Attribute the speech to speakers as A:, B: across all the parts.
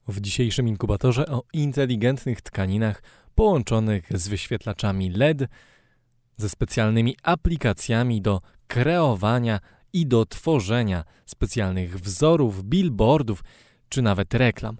A: W dzisiejszym inkubatorze o inteligentnych tkaninach połączonych z wyświetlaczami LED, ze specjalnymi aplikacjami do kreowania i do tworzenia specjalnych wzorów, billboardów czy nawet reklam.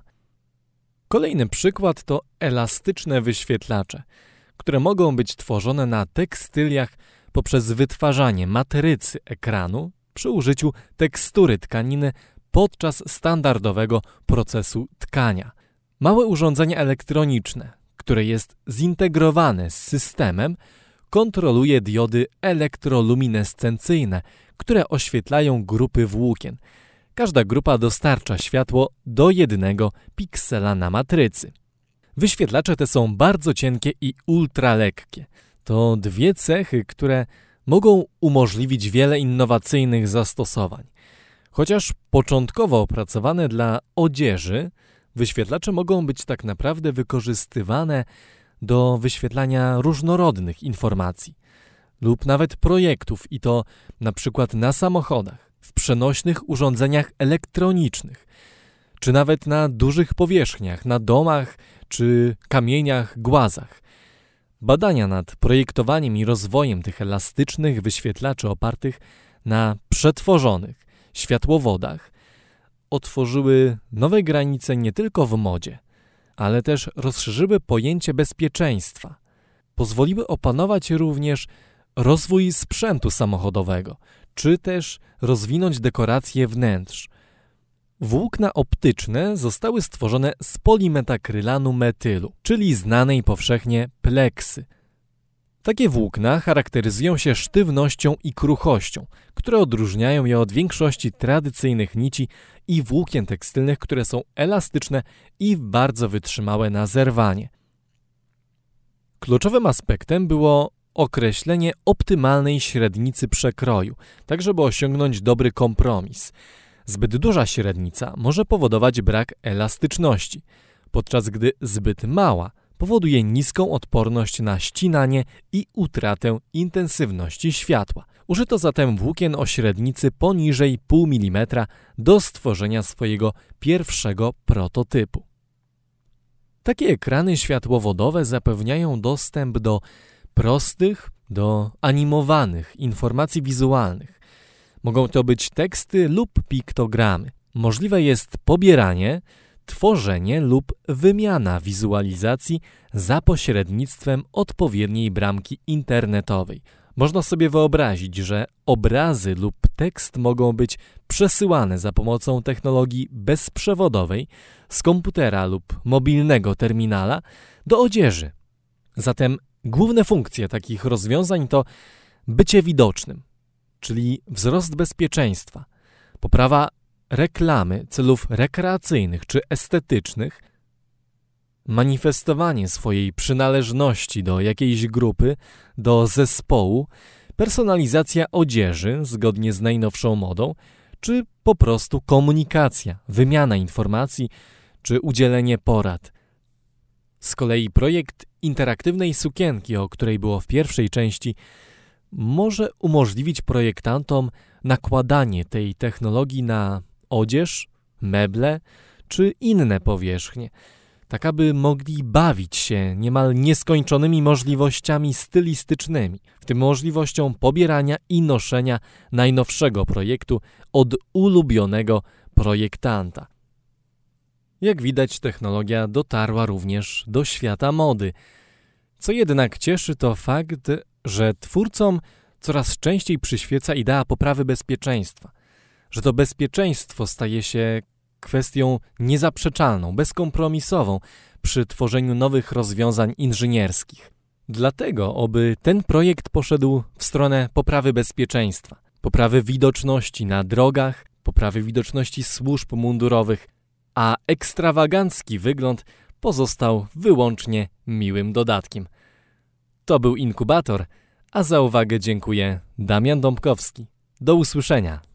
A: Kolejny przykład to elastyczne wyświetlacze, które mogą być tworzone na tekstyliach poprzez wytwarzanie matrycy ekranu przy użyciu tekstury tkaniny podczas standardowego procesu tkania. Małe urządzenie elektroniczne, które jest zintegrowane z systemem, kontroluje diody elektroluminescencyjne, które oświetlają grupy włókien. Każda grupa dostarcza światło do 1 piksela na matrycy. Wyświetlacze te są bardzo cienkie i ultralekkie. To dwie cechy, które mogą umożliwić wiele innowacyjnych zastosowań. Chociaż początkowo opracowane dla odzieży, wyświetlacze mogą być tak naprawdę wykorzystywane do wyświetlania różnorodnych informacji lub nawet projektów i to na przykład na samochodach, w przenośnych urządzeniach elektronicznych, czy nawet na dużych powierzchniach, na domach czy kamieniach, głazach. Badania nad projektowaniem i rozwojem tych elastycznych wyświetlaczy opartych na przetworzonych światłowodach otworzyły nowe granice nie tylko w modzie, ale też rozszerzyły pojęcie bezpieczeństwa. Pozwoliły opanować również rozwój sprzętu samochodowego, czy też rozwinąć dekoracje wnętrz. Włókna optyczne zostały stworzone z polimetakrylanu metylu, czyli znanej powszechnie pleksy. Takie włókna charakteryzują się sztywnością i kruchością, które odróżniają je od większości tradycyjnych nici i włókien tekstylnych, które są elastyczne i bardzo wytrzymałe na zerwanie. Kluczowym aspektem było określenie optymalnej średnicy przekroju, tak żeby osiągnąć dobry kompromis. Zbyt duża średnica może powodować brak elastyczności, podczas gdy zbyt mała powoduje niską odporność na ścinanie i utratę intensywności światła. Użyto zatem włókien o średnicy poniżej 0,5 mm do stworzenia swojego pierwszego prototypu. Takie ekrany światłowodowe zapewniają dostęp do prostych, do animowanych informacji wizualnych. Mogą to być teksty lub piktogramy. Możliwe jest pobieranie, tworzenie lub wymiana wizualizacji za pośrednictwem odpowiedniej bramki internetowej. Można sobie wyobrazić, że obrazy lub tekst mogą być przesyłane za pomocą technologii bezprzewodowej z komputera lub mobilnego terminala do odzieży. Zatem główne funkcje takich rozwiązań to bycie widocznym, czyli wzrost bezpieczeństwa, poprawa reklamy celów rekreacyjnych czy estetycznych, manifestowanie swojej przynależności do jakiejś grupy, do zespołu, personalizacja odzieży zgodnie z najnowszą modą, czy po prostu komunikacja, wymiana informacji, czy udzielenie porad. Z kolei projekt interaktywnej sukienki, o której było w pierwszej części, może umożliwić projektantom nakładanie tej technologii na odzież, meble czy inne powierzchnie, tak aby mogli bawić się niemal nieskończonymi możliwościami stylistycznymi, w tym możliwością pobierania i noszenia najnowszego projektu od ulubionego projektanta. Jak widać, technologia dotarła również do świata mody. Co jednak cieszy, to fakt, że twórcom coraz częściej przyświeca idea poprawy bezpieczeństwa, że to bezpieczeństwo staje się kwestią niezaprzeczalną, bezkompromisową przy tworzeniu nowych rozwiązań inżynierskich. Dlatego, oby ten projekt poszedł w stronę poprawy bezpieczeństwa, poprawy widoczności na drogach, poprawy widoczności służb mundurowych, a ekstrawagancki wygląd pozostał wyłącznie miłym dodatkiem. To był Inkubator, a za uwagę dziękuję Damian Dąbkowski. Do usłyszenia.